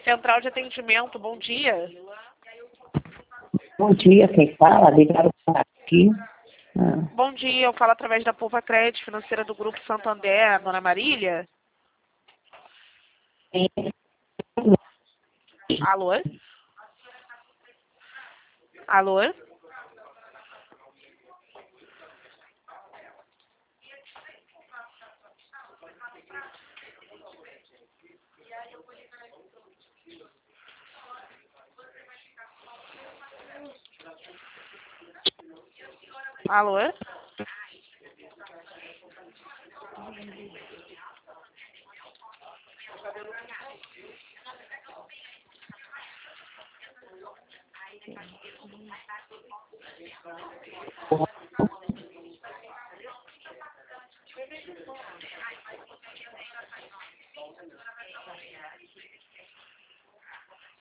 Central de atendimento, bom dia. Bom dia, quem fala? Ligaram aqui. Bom dia, eu falo através da Pulva Crédito Financeira do Grupo Santander, Dona Marília. Alô? Alô? Alô?